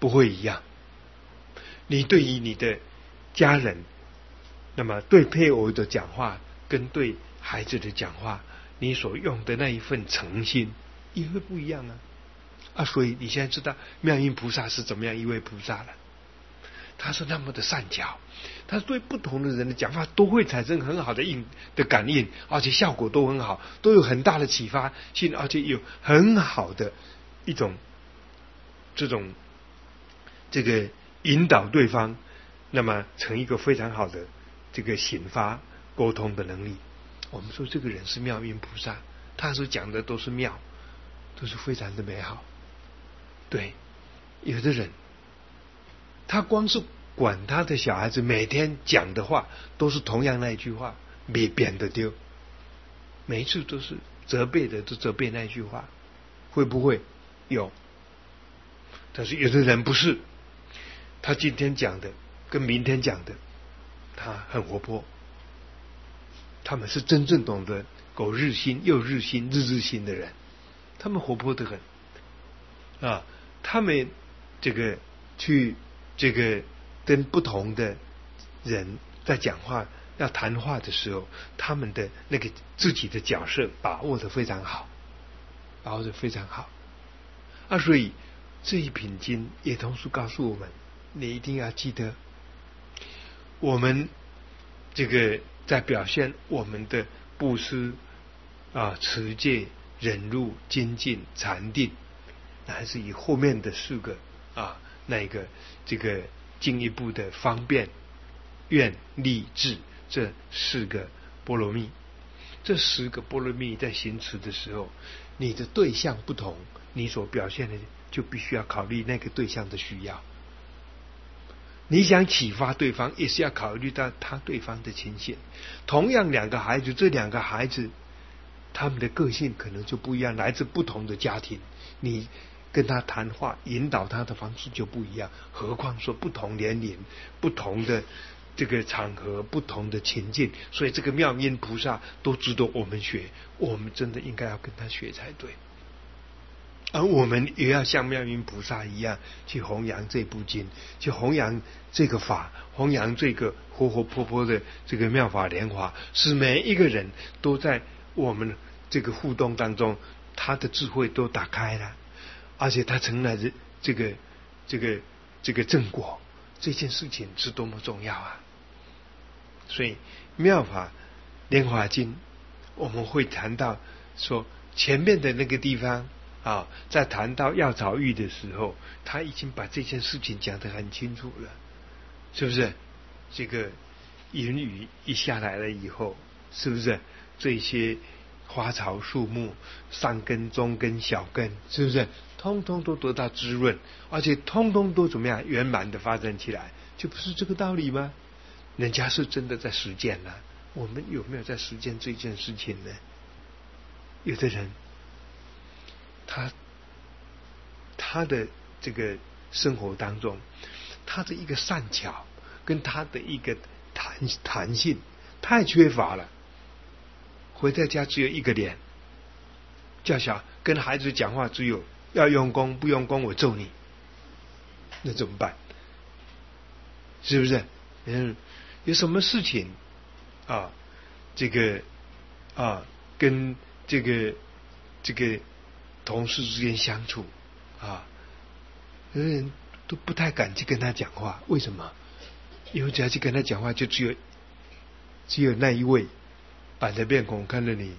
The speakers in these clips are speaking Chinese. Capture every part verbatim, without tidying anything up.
不会一样。你对于你的家人，那么对配偶的讲话跟对孩子的讲话，你所用的那一份诚心也会不一样啊！啊，所以你现在知道妙音菩萨是怎么样一位菩萨了。他是那么的善巧，他对不同的人的讲话都会产生很好的应的感应，而且效果都很好，都有很大的启发性，而且有很好的一种这种这个引导对方，那么成一个非常好的这个显发沟通的能力。我们说这个人是妙音菩萨，他所讲的都是妙，都是非常的美好。对，有的人他光是管他的小孩子每天讲的话都是同样那一句话，没变的丢，每一次都是责备的，都责备那一句话，会不会有？但是有的人不是，他今天讲的跟明天讲的，他很活泼，他们是真正懂得苟日新又日新日日新的人，他们活泼得很啊，他们这个去这个跟不同的人在讲话要谈话的时候，他们的那个自己的角色把握得非常好，把握得非常好啊！所以这一品经也同时告诉我们，你一定要记得，我们这个在表现我们的布施啊、持戒、忍辱、精进、禅定，还是以后面的四个啊那个这个进一步的方便、愿、力、智这四个波罗蜜，这十个波罗蜜在行持的时候，你的对象不同，你所表现的就必须要考虑那个对象的需要。你想启发对方，也是要考虑到他对方的情形。同样两个孩子，这两个孩子他们的个性可能就不一样，来自不同的家庭，你跟他谈话引导他的方式就不一样，何况说不同年龄、不同的这个场合、不同的情境，所以这个妙音菩萨都值得我们学，我们真的应该要跟他学才对。而我们也要像妙音菩萨一样去弘扬这部经，去弘扬这个法，弘扬这个活活泼泼的这个妙法莲华，使每一个人都在我们这个互动当中，他的智慧都打开了，而且他成了这个这个这个正果，这件事情是多么重要啊！所以妙法莲华经我们会谈到说，前面的那个地方啊，在谈到药草喻的时候，他已经把这件事情讲得很清楚了，是不是？这个云雨一下来了以后，是不是这些花草树木上根、中根、小根，是不是通通都得到滋润，而且通通都怎么样圆满的发展起来？就不是这个道理吗？人家是真的在实践了，我们有没有在实践这件事情呢？有的人他他的这个生活当中，他的一个善巧跟他的一个弹弹性太缺乏了，回到家只有一个脸，叫小跟孩子讲话只有要用功，不用功我揍你，那怎么办？是不是？嗯，有什么事情啊？这个啊，跟这个这个同事之间相处啊，有人都不太敢去跟他讲话，为什么？因为只要去跟他讲话，就只有只有那一位板着面孔看着你，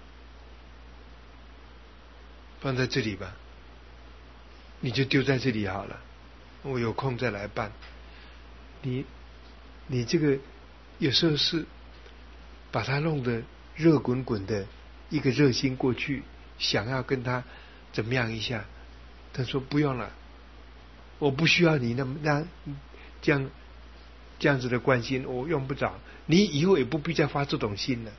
放在这里吧，你就丢在这里好了，我有空再来办。你你这个有时候是把他弄得热滚滚的一个热心过去，想要跟他怎么样一下，他说不用了，我不需要你那么那这样这样子的关心，我用不着，你以后也不必再发这种心了。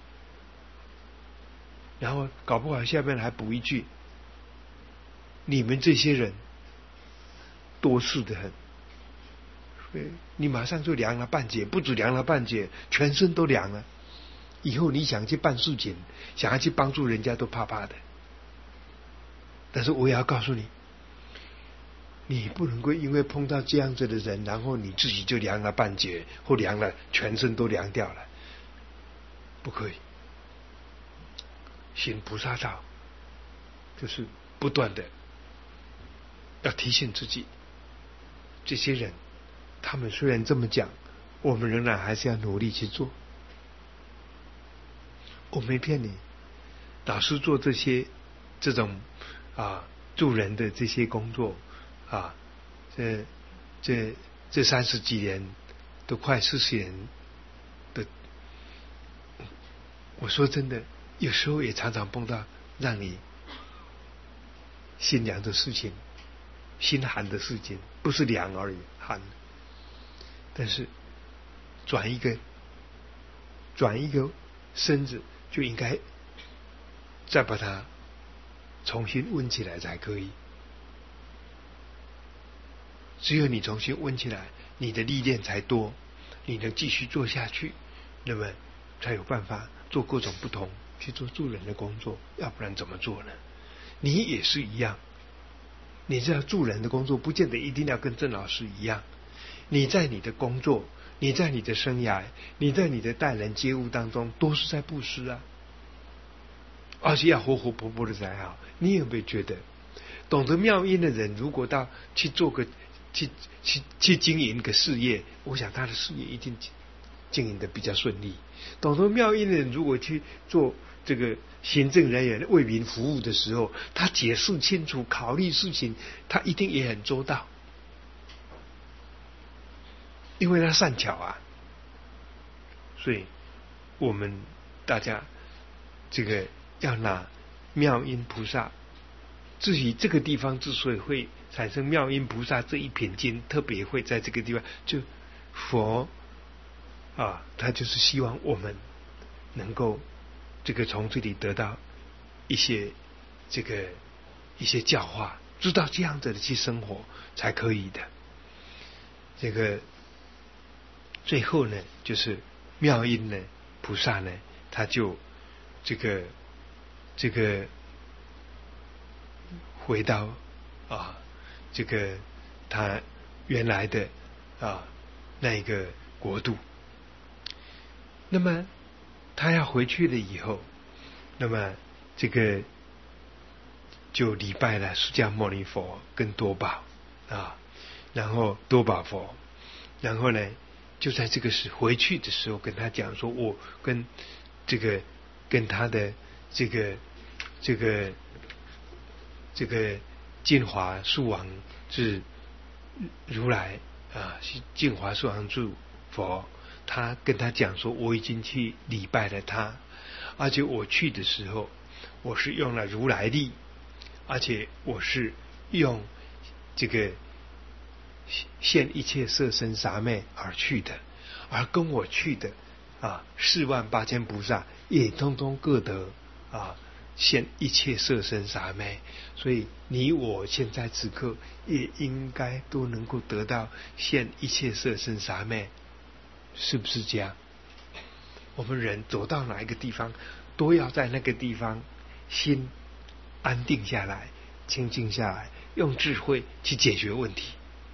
然后搞不好下面还补一句，你们这些人多事的很，所以你马上就凉了半截，不止凉了半截，全身都凉了。以后你想去办事情，想要去帮助人家都怕怕的。但是我也要告诉你， 你不能够因为碰到这样子的人，然后你自己就凉了半截，或凉了全身都凉掉了，不可以。行菩萨道，就是不断的要提醒自己，这些人他们虽然这么讲，我们仍然还是要努力去做。我没骗你，老师做这些这种啊助人的这些工作啊，这这这三十几年，都快四十年的，我说真的，有时候也常常碰到让你心凉的事情，心寒的事情，不是凉而已，寒。但是转一个转一个身子，就应该再把它重新温起来才可以。只有你重新温起来，你的历练才多，你能继续做下去，那么才有办法做各种不同，去做助人的工作。要不然怎么做呢？你也是一样，你这样助人的工作，不见得一定要跟郑老师一样。你在你的工作，你在你的生涯，你在你的待人接物当中，都是在布施啊，而且要活活泼泼的才好。你有没有觉得，懂得妙音的人，如果到去做个去去去经营个事业，我想他的事业一定经营的比较顺利。懂得妙音的人，如果去做这个行政人员为民服务的时候，他解释清楚，考虑事情，他一定也很周到。因为他善巧啊，所以我们大家这个要拿妙音菩萨，至于这个地方之所以会产生妙音菩萨这一品经，特别会在这个地方，就佛啊，他就是希望我们能够这个从这里得到一些这个一些教化，知道这样子的去生活才可以的。这个最后呢，就是妙音呢菩萨呢，他就这个这个回到啊这个他原来的啊那一个国度。那么他要回去了以后，那么这个就礼拜了释迦牟尼佛跟多宝啊，然后多宝佛，然后呢就在这个时回去的时候跟他讲说，我跟这个跟他的这个这个这个净华树王是如来啊，净华树王住佛，他跟他讲说，我已经去礼拜了他，而且我去的时候，我是用了如来力，而且我是用这个现一切色身傻昧而去的，而跟我去的啊四万八千菩萨也通通各得啊现一切色身傻昧，所以你我现在此刻也应该都能够得到现一切色身傻昧，是不是这样？我们人走到哪一个地方，都要在那个地方心安定下来，清静下来，用智慧去解决问题。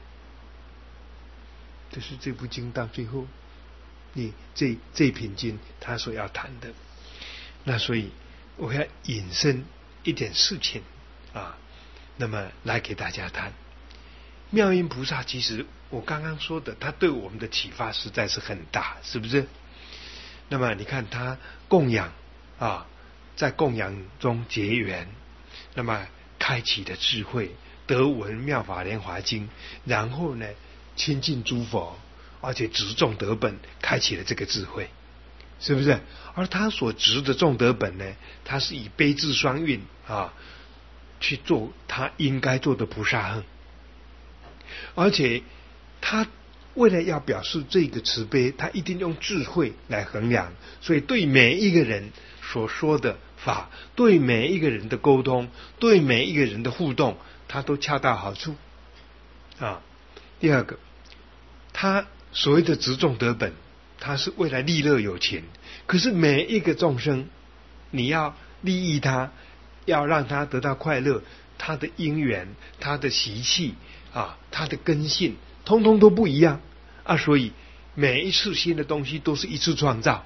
这是这部经到最后，你这这品经他所要谈的。那所以我要引申一点事情啊，那么来给大家谈。妙音菩萨其实我刚刚说的，他对我们的启发实在是很大，是不是？那么你看他供养啊，在供养中结缘，那么开启的智慧，得闻妙法莲华经，然后呢亲近诸佛，而且执众德本，开启了这个智慧，是不是？而他所执的众德本呢，他是以悲智双运啊去做他应该做的菩萨行，而且他为了要表示这个慈悲，他一定用智慧来衡量，所以对每一个人所说的法，对每一个人的沟通，对每一个人的互动，他都恰到好处啊。第二个，他所谓的执众德本，他是为了利乐有情，可是每一个众生，你要利益他，要让他得到快乐，他的因缘，他的习气， 啊，它的根性通通都不一样啊，所以每一次新的东西都是一次创造，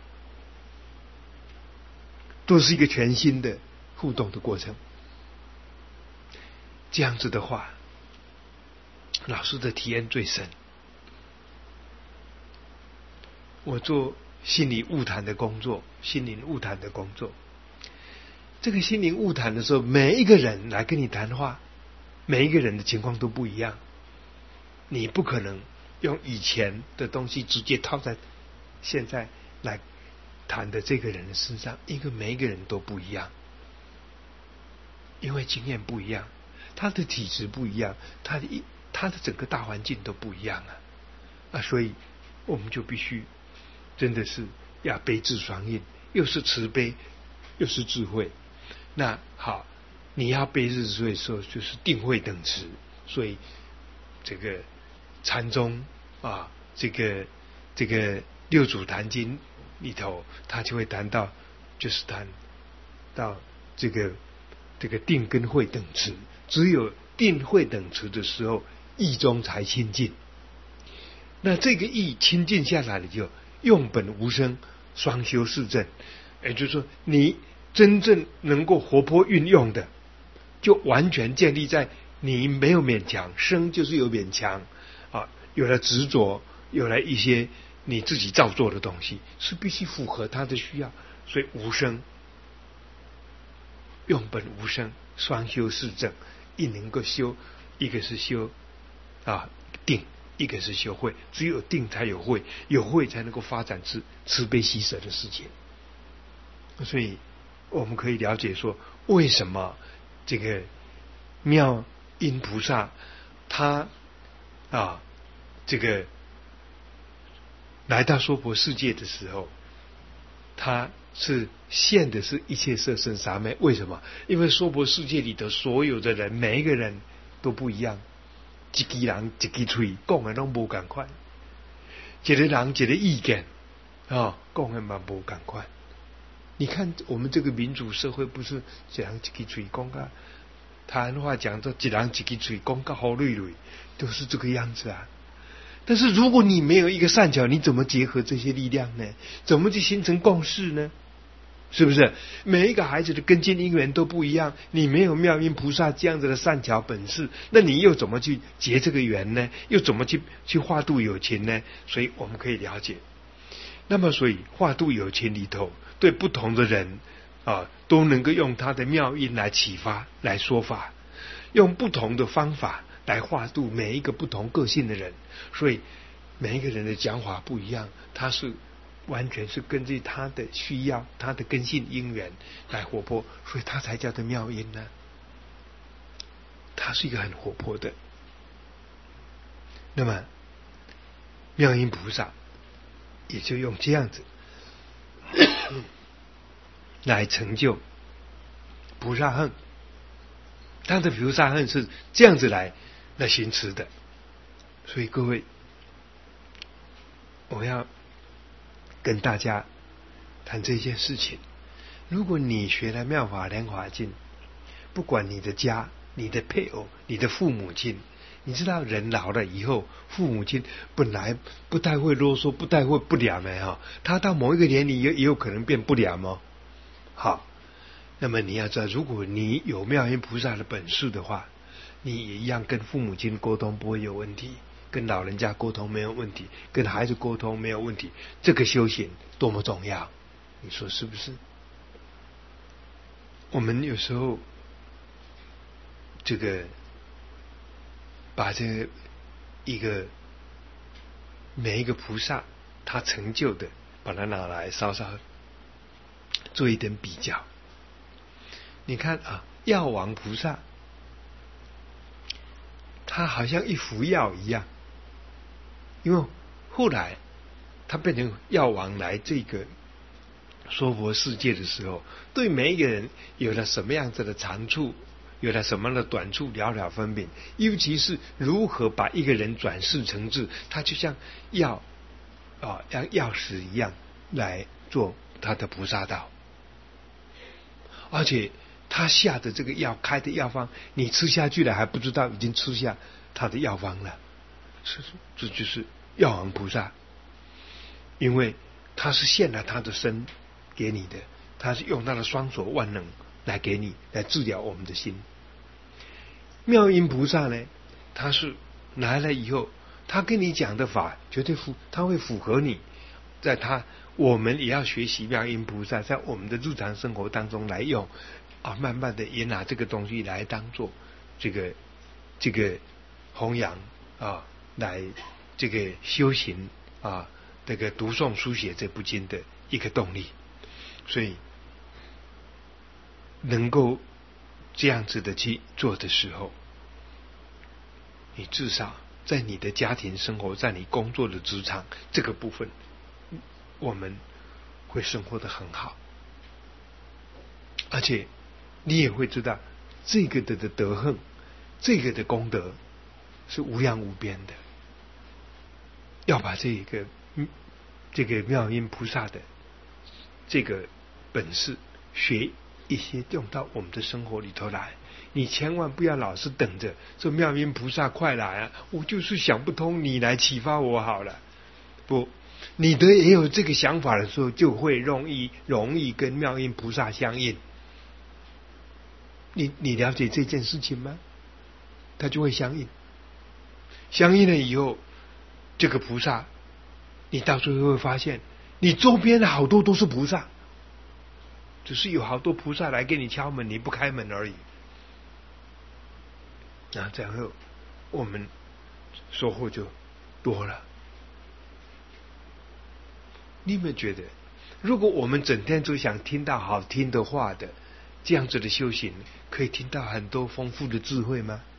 都是一个全新的互动的过程。这样子的话，老师的体验最深。我做心理晤谈的工作，心灵晤谈的工作，这个心灵晤谈的时候，每一个人来跟你谈话，每一个人的情况都不一样，你不可能用以前的东西直接套在现在来谈的这个人的身上，因为每一个人都不一样，因为经验不一样，他的体质不一样，他的一他的整个大环境都不一样啊啊，所以我们就必须真的是要悲智双运，又是慈悲，又是智慧。那好，你要悲智智慧的时候，就是定慧等持。所以这个禅宗啊，这个这个六祖坛经里头，他就会谈到，就是谈到这个这个定跟慧等持。只有定慧等持的时候，意中才清净。那这个意清净下来了，就用本无生，双修四正，也就是说，你真正能够活泼运用的，就完全建立在你没有勉强，生就是有勉强啊，有了执着，有了一些你自己造作的东西，是必须符合他的需要，所以无生，用本无生，双修四正，一能够修，一个是修啊定。一个是修慧，只有定才有慧，有慧才能够发展慈慈悲喜舍的世界。所以我们可以了解说，为什么这个妙音菩萨他啊这个来到娑婆世界的时候，他是现的是一切色身三昧。为什么？因为娑婆世界里的所有的人，每一个人都不一样。一支人一支嘴讲的拢无同款，一个人一个意见啊，讲的嘛无同款。你看我们这个民主社会，不是一人一支嘴讲个台湾话讲做一人一支嘴讲个好累累，都是这个样子啊。但是如果你没有一个善巧，你怎么结合这些力量呢？怎么去形成共识呢？是不是每一个孩子的根基因缘都不一样？你没有妙音菩萨这样子的善巧本事，那你又怎么去结这个缘呢？又怎么去去化度有情呢？所以我们可以了解，那么所以化度有情里头，对不同的人啊，都能够用他的妙音来启发、来说法，用不同的方法来化度每一个不同个性的人。所以每一个人的讲法不一样，他是完全是根据他的需要，他的根性因缘来活泼，所以他才叫做妙音呢。他是一个很活泼的。那么妙音菩萨也就用这样子来成就菩萨行，他的菩萨行是这样子来来行持的。所以各位，我要跟大家谈这件事情。如果你学了妙法莲华经，不管你的家、你的配偶、你的父母亲，你知道人老了以后，父母亲本来不太会啰嗦，不太会不良的哈，他到某一个年龄也也有可能变不良哦。好，那么你要知道，如果你有妙音菩萨的本事的话，你也一样跟父母亲沟通不会有问题，跟老人家沟通没有问题，跟孩子沟通没有问题。这个修行多么重要，你说是不是？我们有时候这个把这个一个每一个菩萨他成就的，把它拿来稍稍做一点比较。你看啊，药王菩萨他好像一服药一样，因为后来他变成药王来这个娑婆世界的时候，对每一个人有了什么样子的长处，有了什么样的短处，了了分明。尤其是如何把一个人转世成智，他就像药啊，像药师一样来做他的菩萨道。而且他下的这个药，开的药方，你吃下去了还不知道已经吃下他的药方了。是，这就是药王菩萨，因为他是献了他的身给你的，他是用他的双手万能来给你，来治疗我们的心。妙音菩萨呢，他是来了以后，他跟你讲的法绝对符，他会符合你，在他我们也要学习妙音菩萨，在我们的日常生活当中来用啊，慢慢的也拿这个东西来当做这个这个弘扬啊，来这个修行啊，这个读诵书写这部经的一个动力。所以能够这样子的去做的时候，你至少在你的家庭生活，在你工作的职场这个部分，我们会生活得很好，而且你也会知道这个的的德行，这个的功德是无量无边的。要把这个这个妙音菩萨的这个本事学一些用到我们的生活里头来，你千万不要老是等着说妙音菩萨快来啊，我就是想不通，你来启发我好了。不，你的也有这个想法的时候，就会容易容易跟妙音菩萨相应。你你了解这件事情吗？它就会相应，相应了以后，这个菩萨，你到最后会发现，你周边的好多都是菩萨。只是有好多菩萨来给你敲门，你不开门而已。那这样后，我们收获就多了。你有没有觉得，如果我们整天就想听到好听的话的，这样子的修行，可以听到很多丰富的智慧吗？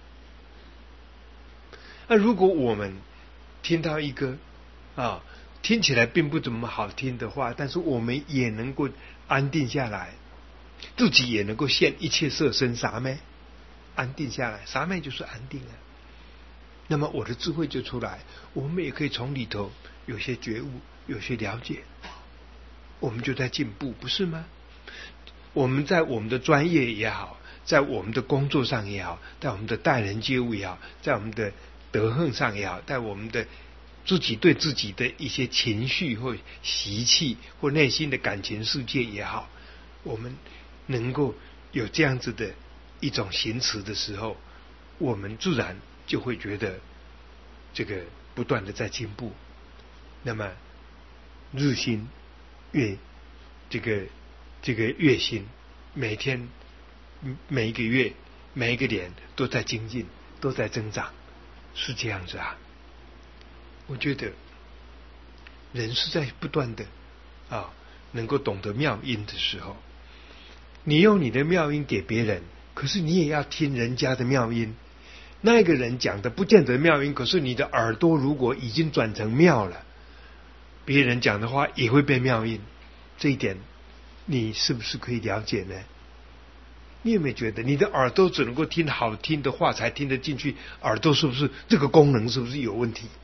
那如果我们听到一个啊，听起来并不怎么好听的话，但是我们也能够安定下来，自己也能够现一切色身啥咩，安定下来，啥咩就是安定了。那么我的智慧就出来，我们也可以从里头有些觉悟，有些了解，我们就在进步，不是吗？我们在我们的专业也好，在我们的工作上也好，在我们的待人接物也好，在我们的德行上也好，在我们的自己对自己的一些情绪或习气或内心的感情世界也好，我们能够有这样子的一种行持的时候，我们自然就会觉得这个不断的在进步，那么日新月这个这个月新，每天每一个月每一个年都在精进，都在增长，是这样子啊。我觉得人是在不断的啊，能够懂得妙音的时候，你用你的妙音给别人，可是你也要听人家的妙音。那个人讲的不见得妙音，可是你的耳朵如果已经转成妙了，别人讲的话也会变妙音。这一点你是不是可以了解呢？你有没有觉得你的耳朵只能够听好听的话才听得进去？耳朵是不是这个功能是不是有问题？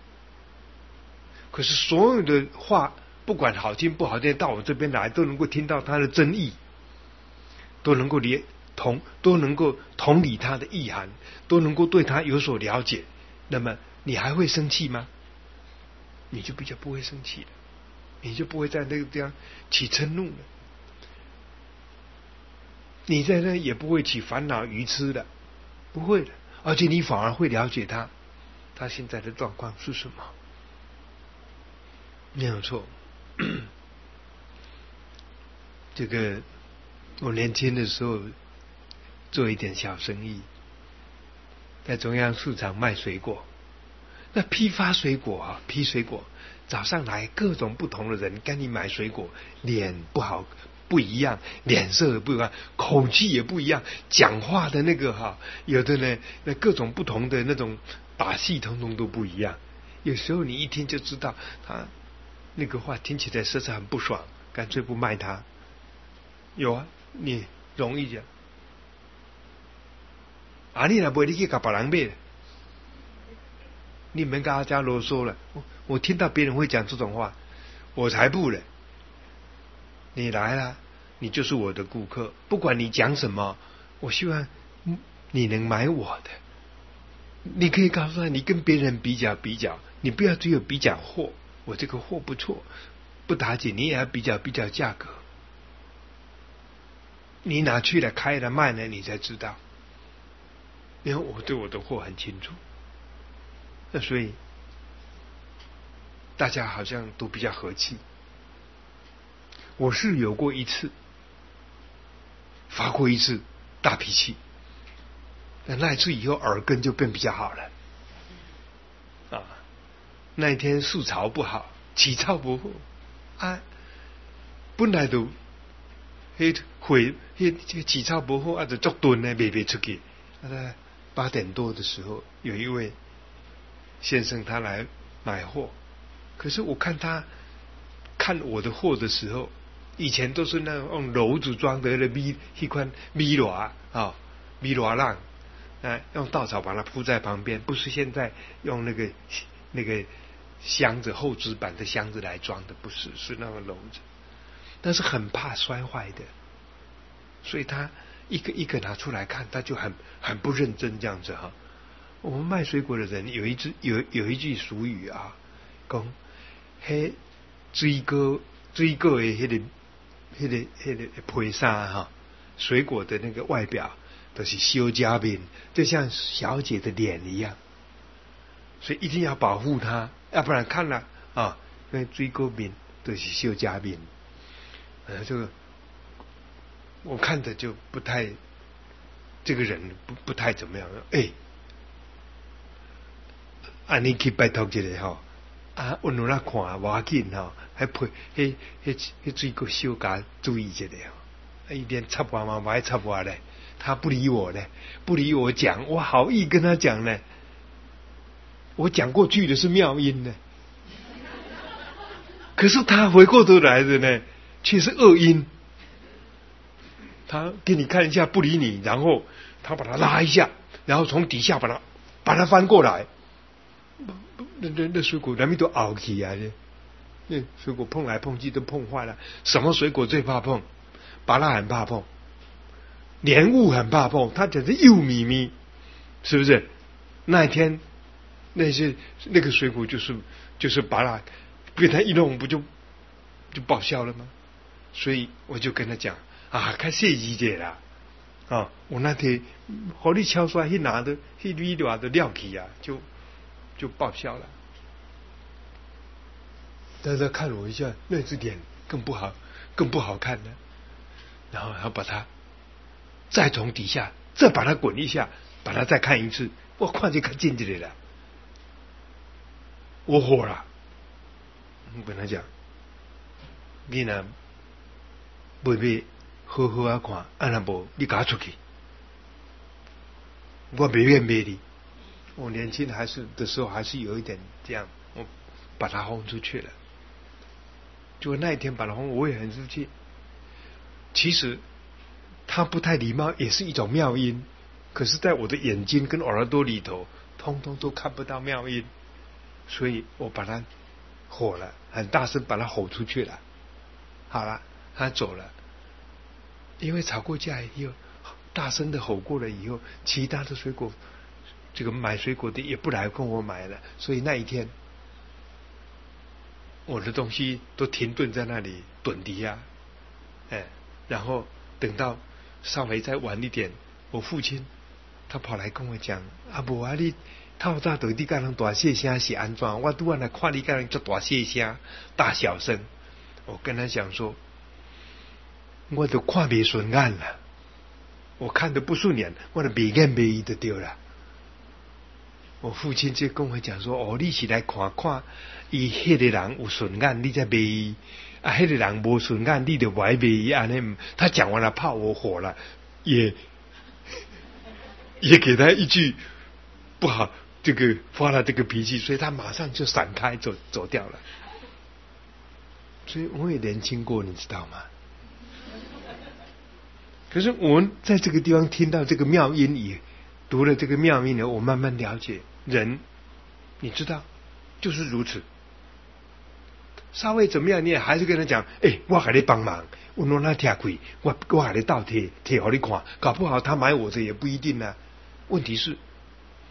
可是所有的话，不管好听不好听，到我这边来都能够听到它的真意，都能够理同，都能够同理它的意涵，都能够对它有所了解。那么你还会生气吗？你就比较不会生气了，你就不会在那个地方起嗔怒了，你在那也不会起烦恼愚痴的，不会的，而且你反而会了解他，他现在的状况是什么。没有错。这个我年轻的时候做一点小生意，在中央市场卖水果。那批发水果啊，批水果，早上来各种不同的人跟你买水果，脸不好不一样，脸色也不一样，口气也不一样，讲话的那个哈、啊，有的呢，那各种不同的那种把戏，通通都不一样。有时候你一听就知道他那个话听起来实在很不爽，干脆不卖他。有啊，你容易讲，啊，你若卖你去给别人买，你们跟他家啰嗦了。我, 我听到别人会讲这种话，我才不了。你来了，你就是我的顾客，不管你讲什么，我希望你能买我的。 你可以告诉他，你跟别人比较比较，你不要只有比较货，我这个货不错，不打紧，你也要比较比较价格。你拿去了开了卖了，你才知道。因为我对我的货很清楚，那所以大家好像都比较和气。我是有过一次发过一次大脾气，但那一次以后耳根就变比较好了。啊，那一天树草不好，起草不好啊，本来都迄会迄这起草不好，啊就足钝呢，卖不出去。啊，八点多的时候，有一位先生他来买货，可是我看他看我的货的时候，以前都是那种用篓子装的那米一款米箩啊，米箩浪，啊，用稻草把它铺在旁边，不是现在用那个那个箱子厚纸板的箱子来装的，不是，是那个篓子，但是很怕摔坏的，所以他一个一个拿出来看，他就很很不认真这样子哈。我们卖水果的人有一句有有一句俗语啊，讲嘿水果水果的迄个迄个迄个配衫哈，水果的那个外表都是小家面，就像小姐的脸一样，所以一定要保护它，要不然看了啊，那水果面都是小家面，呃，这个我看着就不太，这个人不不太怎么样。哎，安尼去拜托一下吼，啊，我努那看无要紧吼，还配迄迄迄水果小家注意一下吼，一连插话嘛，不爱插话嘞，他不理我嘞，不理我讲，我好意跟他讲呢，我讲过去的是妙音呢，可是他回过头来的呢，却是恶音。他给你看一下，不理你，然后他把它拉一下，然后从底下把它把它翻过来，那那那水果难免都凹起来的，那水果碰来碰去都碰坏了。什么水果最怕碰？芭乐很怕碰，莲雾很怕碰，它简直幼咪咪，是不是？那一天那些那个水果就是就是芭乐，被他一弄不就就报销了吗？所以我就跟他讲。啊，较细致者啦，啊，我那天和你敲出来，一拿的，一米多的料起啊，就就报销了。大家看我一下，那只脸更不好，更不好看了。然后要把它再从底下再把它滚一下，把它再看一次，我看就看近这里了，我火了。我跟他讲，你呢，不必。好好啊看，按那无你赶出去，我没愿卖你。我年轻还是的时候还是有一点这样，我把他轰出去了。就那一天把他轰，我也很生气。其实他不太礼貌也是一种妙音，可是在我的眼睛跟耳朵里头，通通都看不到妙音，所以我把他吼了，很大声把他吼出去了。好了，他走了。因为吵过架以后，大声的吼过了以后，其他的水果，这个买水果的也不来跟我买了，所以那一天，我的东西都停顿在那里蹲低呀，哎，然后等到稍微再晚一点，我父亲他跑来跟我讲：“啊不啊，你透早到底跟人大细声是安怎？我拄仔来看你跟人做大细声、大小声。”我跟他讲说。我都看不顺眼了，我看得不顺眼，我就没眼没意就对了。我父亲就跟我讲说：“哦，你是来看看，伊迄个人有顺眼，你才没意；啊，迄个人无顺眼，你就歪没意。安尼，他讲完了，怕我火了，也也给他一句不好，这个发了这个脾气，所以他马上就闪开走走掉了。所以我也年轻过，你知道吗？可是我们在这个地方听到这个妙音也读了这个妙音呢，我慢慢了解人，你知道就是如此。稍微怎么样，你也还是跟他讲，哎、欸，我给你帮忙，我弄他贴亏，我我给你倒贴贴好你看，搞不好他买我的也不一定呢、啊。问题是，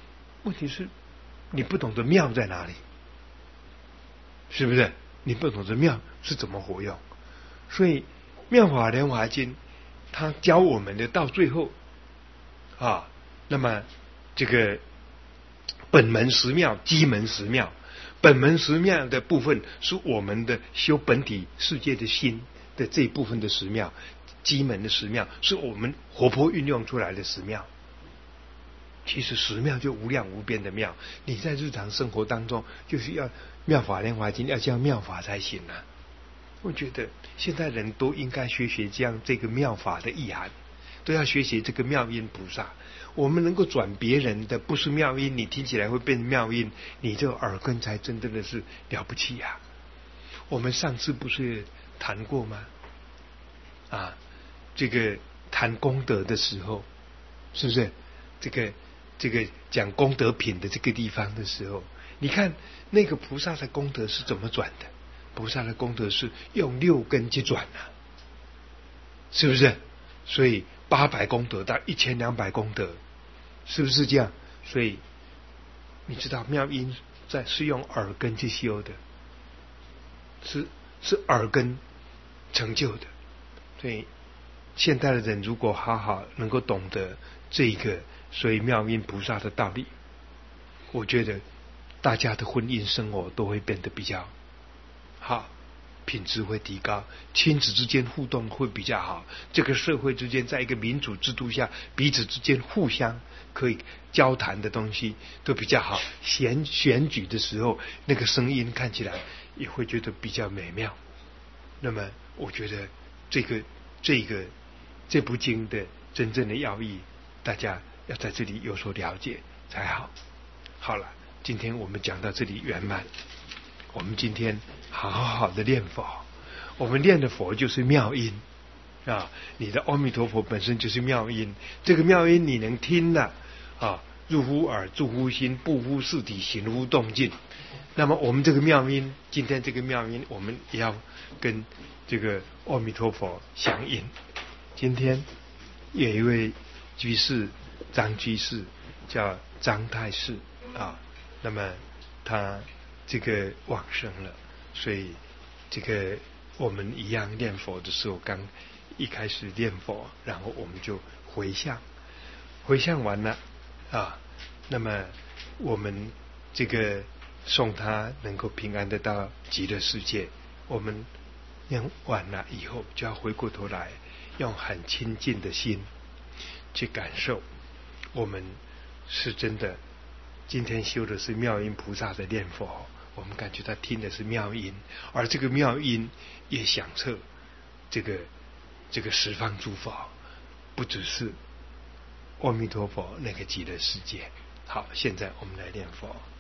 问题是你不懂得妙在哪里，是不是？你不懂得妙是怎么活用？所以《妙法莲华经》它教我们的到最后啊，那么这个本门十妙、基门十妙，本门十妙的部分是我们的修本体世界的心的这一部分的十妙，基门的十妙是我们活泼运用出来的十妙。其实十妙就无量无边的妙，你在日常生活当中就是要妙法莲华经要叫妙法才行啊。我觉得现在人都应该学学这样这个妙法的意涵，都要学习这个妙音菩萨。我们能够转别人的不是妙音，你听起来会变成妙音，你这个耳根才真正的是了不起啊。我们上次不是谈过吗？啊，这个谈功德的时候，是不是这个这个讲功德品的这个地方的时候，你看那个菩萨的功德是怎么转的？菩萨的功德是用六根去转啊，是不是？所以八百功德到一千两百功德，是不是这样？所以你知道妙音在是用耳根去修的，是是耳根成就的。所以现代的人如果好好能够懂得这个所以妙音菩萨的道理，我觉得大家的婚姻生活都会变得比较好，品质会提高，亲子之间互动会比较好，这个社会之间在一个民主制度下，彼此之间互相可以交谈的东西都比较好，选选举的时候那个声音看起来也会觉得比较美妙。那么我觉得这个这个这部经的真正的要义，大家要在这里有所了解才好。好了，今天我们讲到这里圆满。我们今天好好的念佛，我们念的佛就是妙音啊！你的阿弥陀佛本身就是妙音，这个妙音你能听了啊，入乎耳，住乎心，不乎事体，行乎动静。那么我们这个妙音，今天这个妙音，我们也要跟这个阿弥陀佛相应。今天有一位居士，张居士，叫张太师啊，那么他这个往生了，所以这个我们一样念佛的时候，刚一开始念佛，然后我们就回向，回向完了啊，那么我们这个送他能够平安的到极乐世界。我们念完了以后，就要回过头来，用很亲近的心去感受，我们是真的今天修的是妙音菩萨的念佛。我们感觉他听的是妙音，而这个妙音也响彻这个这个十方诸佛，不只是阿弥陀佛那个极乐世界。好，现在我们来念佛。